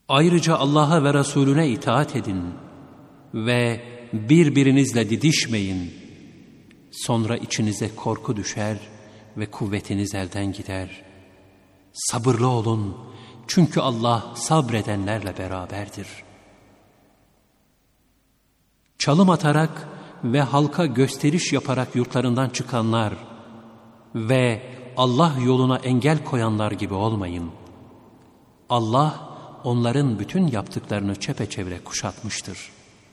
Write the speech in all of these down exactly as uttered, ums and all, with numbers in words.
Ayrıca Allah'a ve Resulüne itaat edin ve birbirinizle didişmeyin. Sonra içinize korku düşer ve kuvvetiniz elden gider. Sabırlı olun, çünkü Allah sabredenlerle beraberdir. Çalım atarak ve halka gösteriş yaparak yurtlarından çıkanlar ve Allah yoluna engel koyanlar gibi olmayın. Allah onların bütün yaptıklarını çepeçevre kuşatmıştır.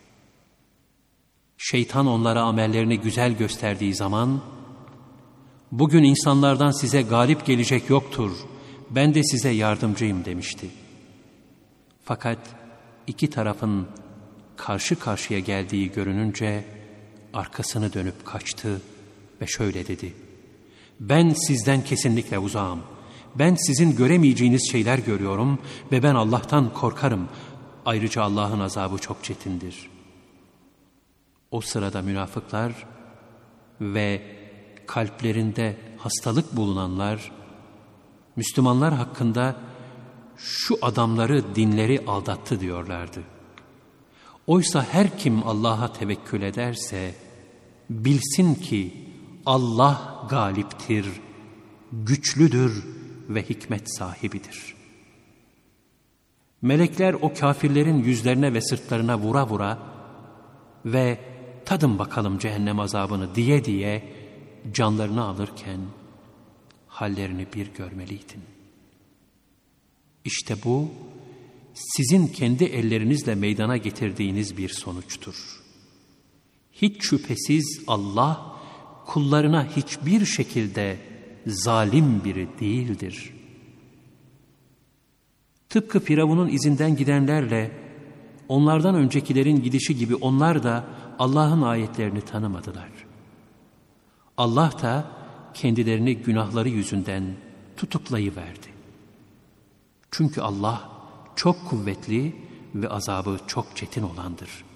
Şeytan onlara amellerini güzel gösterdiği zaman, bugün insanlardan size galip gelecek yoktur, ben de size yardımcıyım demişti. Fakat iki tarafın karşı karşıya geldiği görününce arkasını dönüp kaçtı ve şöyle dedi: ben sizden kesinlikle uzağım. Ben sizin göremeyeceğiniz şeyler görüyorum ve ben Allah'tan korkarım. Ayrıca Allah'ın azabı çok çetindir. O sırada münafıklar ve kalplerinde hastalık bulunanlar, Müslümanlar hakkında şu adamları dinleri aldattı diyorlardı. Oysa her kim Allah'a tevekkül ederse bilsin ki Allah galiptir, güçlüdür ve hikmet sahibidir. Melekler o kafirlerin yüzlerine ve sırtlarına vura vura ve tadın bakalım cehennem azabını diye diye canlarını alırken hallerini bir görmeliydin. İşte bu sizin kendi ellerinizle meydana getirdiğiniz bir sonuçtur. Hiç şüphesiz Allah kullarına hiçbir şekilde zalim biri değildir. Tıpkı Firavun'un izinden gidenlerle onlardan öncekilerin gidişi gibi onlar da Allah'ın ayetlerini tanımadılar. Allah da kendilerini günahları yüzünden tutuklayıverdi. Çünkü Allah çok kuvvetli ve azabı çok çetin olandır.